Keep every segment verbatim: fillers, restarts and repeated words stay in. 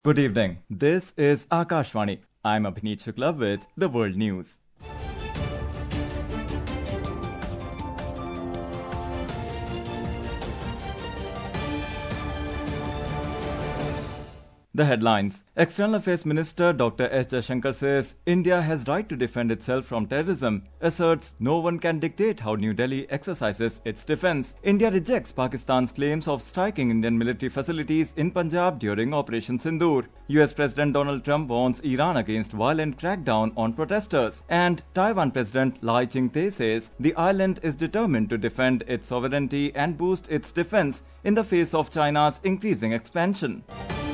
Good evening. This is Akashvani. I'm Abhineet Shukla with the World News. The headlines. External Affairs Minister Doctor S. Jaishankar says India has right to defend itself from terrorism, asserts no one can dictate how New Delhi exercises its defense. India rejects Pakistan's claims of striking Indian military facilities in Punjab during Operation Sindoor. U S President Donald Trump warns Iran against violent crackdown on protesters. And Taiwan President Lai Ching-te says the island is determined to defend its sovereignty and boost its defense in the face of China's increasing expansion.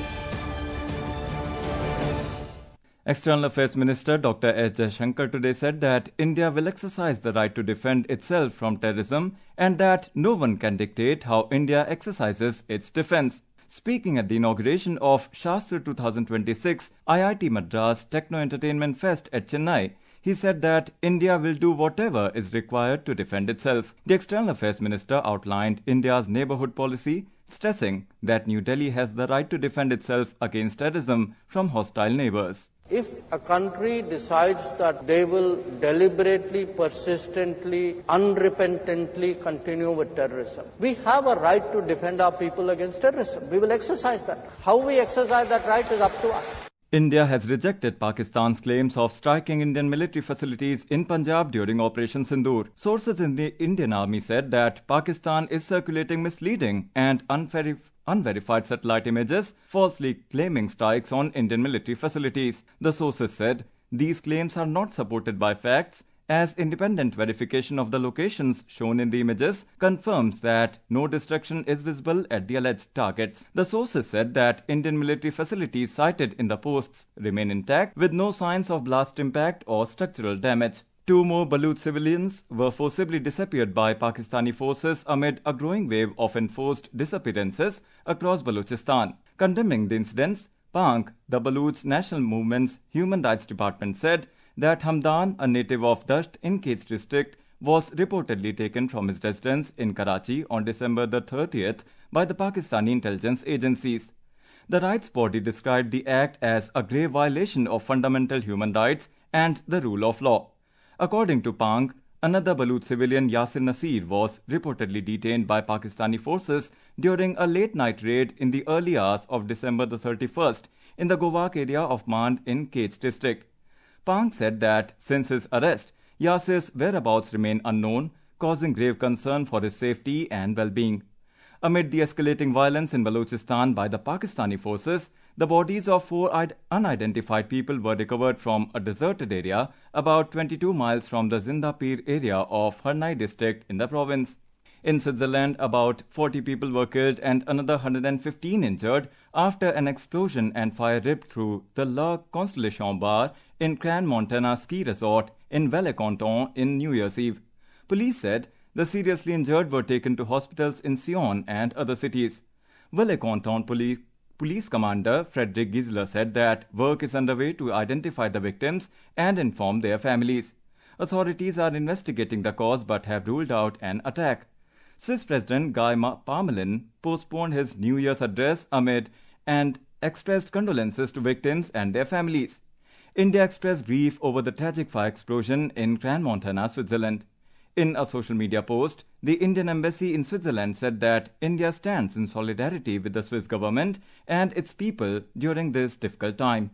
External Affairs Minister Doctor S. Jaishankar today said that India will exercise the right to defend itself from terrorism and that no one can dictate how India exercises its defense. Speaking at the inauguration of Shastra twenty twenty-six I I T Madras Techno Entertainment Fest at Chennai, he said that India will do whatever is required to defend itself. The External Affairs Minister outlined India's neighbourhood policy, stressing that New Delhi has the right to defend itself against terrorism from hostile neighbours. If a country decides that they will deliberately, persistently, unrepentantly continue with terrorism, we have a right to defend our people against terrorism. We will exercise that. How we exercise that right is up to us. India has rejected Pakistan's claims of striking Indian military facilities in Punjab during Operation Sindoor. Sources in the Indian Army said that Pakistan is circulating misleading and unverif- unverified satellite images, falsely claiming strikes on Indian military facilities. The sources said these claims are not supported by facts, as independent verification of the locations shown in the images confirms that no destruction is visible at the alleged targets. The sources said that Indian military facilities cited in the posts remain intact with no signs of blast impact or structural damage. Two more Baluch civilians were forcibly disappeared by Pakistani forces amid a growing wave of enforced disappearances across Balochistan. Condemning the incidents, P A N C, the Baluch National Movement's Human Rights Department, said that Hamdan, a native of Dasht in Kets district, was reportedly taken from his residence in Karachi on December the thirtieth by the Pakistani intelligence agencies. The rights body described the act as a grave violation of fundamental human rights and the rule of law. According to P A N C, another Baluch civilian, Yasir Nasir, was reportedly detained by Pakistani forces during a late-night raid in the early hours of December the thirty-first in the Govak area of Mand in Kets district. P A N C said that since his arrest, Yasir's whereabouts remain unknown, causing grave concern for his safety and well-being. Amid the escalating violence in Balochistan by the Pakistani forces, the bodies of four unidentified people were recovered from a deserted area about twenty-two miles from the Zindapir area of Harnai district in the province. In Switzerland, about forty people were killed and another one hundred fifteen injured after an explosion and fire ripped through the La Constellation bar in Crans Montana ski resort in Vallée-Canton in New Year's Eve. Police said the seriously injured were taken to hospitals in Sion and other cities. Vallée-Canton police Police Commander Frederick Gisler said that work is underway to identify the victims and inform their families. Authorities are investigating the cause but have ruled out an attack. Swiss President Guy Parmelin postponed his New Year's address amid and expressed condolences to victims and their families. India expressed grief over the tragic fire explosion in Crans Montana, Switzerland. In a social media post, the Indian Embassy in Switzerland said that India stands in solidarity with the Swiss government and its people during this difficult time.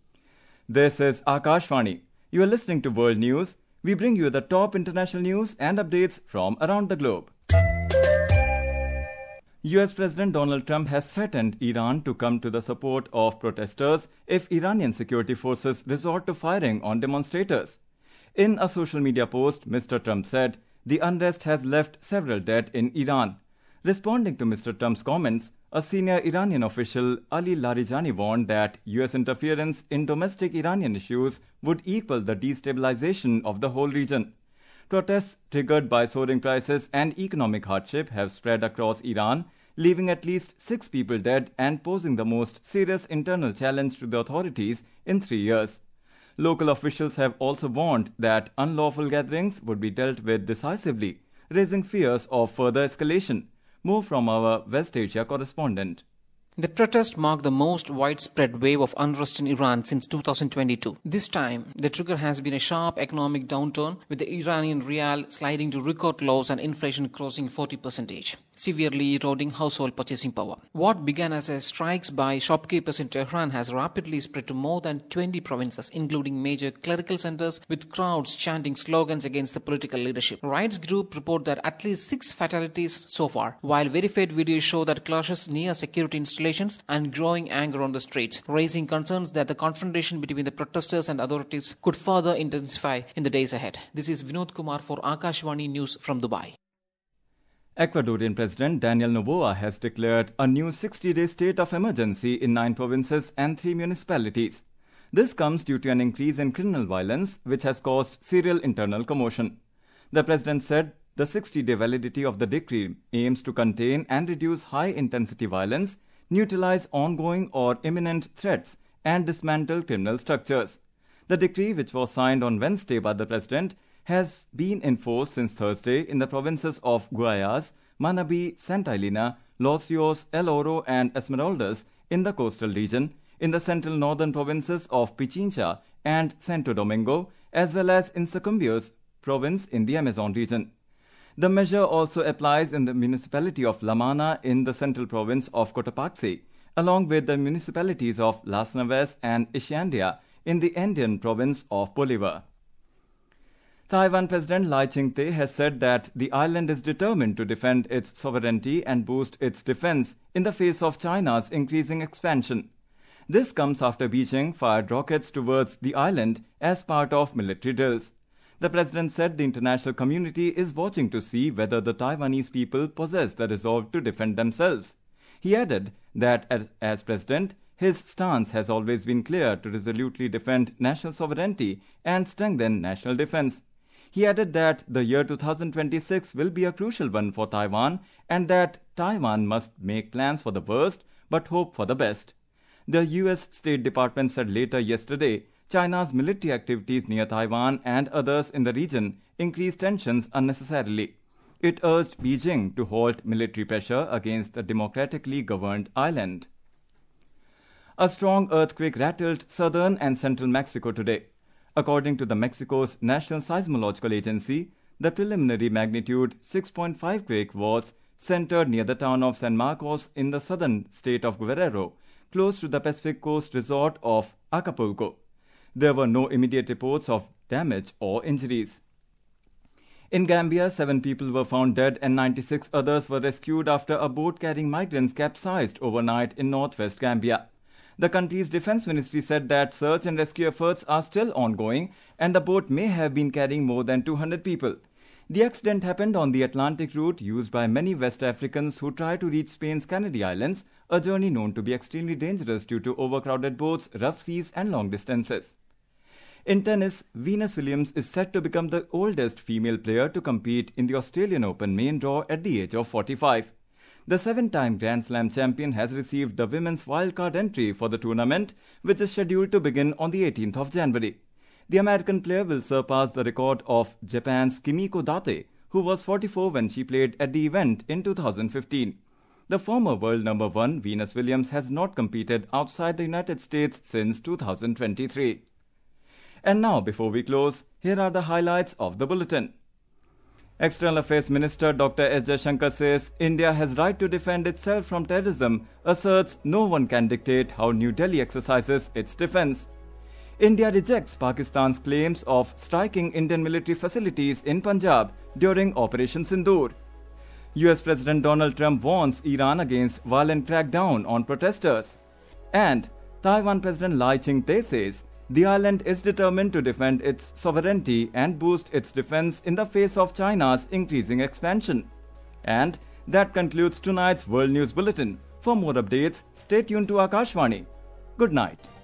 This is Akashvani. You are listening to World News. We bring you the top international news and updates from around the globe. U S President Donald Trump has threatened Iran to come to the support of protesters if Iranian security forces resort to firing on demonstrators. In a social media post, Mister Trump said the unrest has left several dead in Iran. Responding to Mister Trump's comments, a senior Iranian official, Ali Larijani, warned that U S interference in domestic Iranian issues would equal the destabilization of the whole region. Protests triggered by soaring prices and economic hardship have spread across Iran, leaving at least six people dead and posing the most serious internal challenge to the authorities in three years. Local officials have also warned that unlawful gatherings would be dealt with decisively, raising fears of further escalation. More from our West Asia correspondent. The protest marked the most widespread wave of unrest in Iran since two thousand twenty-two. This time, the trigger has been a sharp economic downturn, with the Iranian rial sliding to record lows and inflation crossing forty percent, severely eroding household purchasing power. What began as a strikes by shopkeepers in Tehran has rapidly spread to more than twenty provinces, including major clerical centers, with crowds chanting slogans against the political leadership. Rights group report that at least six fatalities so far, while verified videos show that clashes near security installations and growing anger on the streets, raising concerns that the confrontation between the protesters and authorities could further intensify in the days ahead. This is Vinod Kumar for Akashvani News from Dubai. Ecuadorian President Daniel Noboa has declared a new sixty-day state of emergency in nine provinces and three municipalities. This comes due to an increase in criminal violence, which has caused serial internal commotion. The president said the sixty-day validity of the decree aims to contain and reduce high-intensity violence, neutralize ongoing or imminent threats, and dismantle criminal structures. The decree, which was signed on Wednesday by the president, has been in force since Thursday in the provinces of Guayas, Manabí, Santa Elena, Los Rios, El Oro, and Esmeraldas in the coastal region, in the central northern provinces of Pichincha and Santo Domingo, as well as in Sucumbíos province in the Amazon region. The measure also applies in the municipality of La Mana in the central province of Cotopaxi, along with the municipalities of Las Neves and Ixandia in the Andean province of Bolivar. Taiwan President Lai Ching-te has said that the island is determined to defend its sovereignty and boost its defense in the face of China's increasing expansion. This comes after Beijing fired rockets towards the island as part of military drills. The president said the international community is watching to see whether the Taiwanese people possess the resolve to defend themselves. He added that as president, his stance has always been clear to resolutely defend national sovereignty and strengthen national defense. He added that the year two thousand twenty-six will be a crucial one for Taiwan and that Taiwan must make plans for the worst but hope for the best. The U S State Department said later yesterday China's military activities near Taiwan and others in the region increased tensions unnecessarily. It urged Beijing to halt military pressure against the democratically governed island. A strong earthquake rattled southern and central Mexico today. According to the Mexico's National Seismological Agency, the preliminary magnitude six point five quake was centered near the town of San Marcos in the southern state of Guerrero, close to the Pacific Coast resort of Acapulco. There were no immediate reports of damage or injuries. In Gambia, seven people were found dead and ninety-six others were rescued after a boat carrying migrants capsized overnight in northwest Gambia. The country's defense ministry said that search and rescue efforts are still ongoing and the boat may have been carrying more than two hundred people. The accident happened on the Atlantic route used by many West Africans who try to reach Spain's Canary Islands, a journey known to be extremely dangerous due to overcrowded boats, rough seas, and long distances. In tennis, Venus Williams is set to become the oldest female player to compete in the Australian Open main draw at the age of forty-five. The seven-time Grand Slam champion has received the women's wildcard entry for the tournament, which is scheduled to begin on the eighteenth of January. The American player will surpass the record of Japan's Kimiko Date, who was forty-four when she played at the event in two thousand fifteen. The former world number one, Venus Williams, has not competed outside the United States since two thousand twenty-three. And now, before we close, here are the highlights of the bulletin. External Affairs Minister Doctor S. Jaishankar says India has right to defend itself from terrorism, asserts no one can dictate how New Delhi exercises its defense. India rejects Pakistan's claims of striking Indian military facilities in Punjab during Operation Sindoor. U S President Donald Trump warns Iran against violent crackdown on protesters. And Taiwan President Lai Ching-te says the island is determined to defend its sovereignty and boost its defense in the face of China's increasing expansion. And that concludes tonight's World News Bulletin. For more updates, stay tuned to Akashvani. Good night.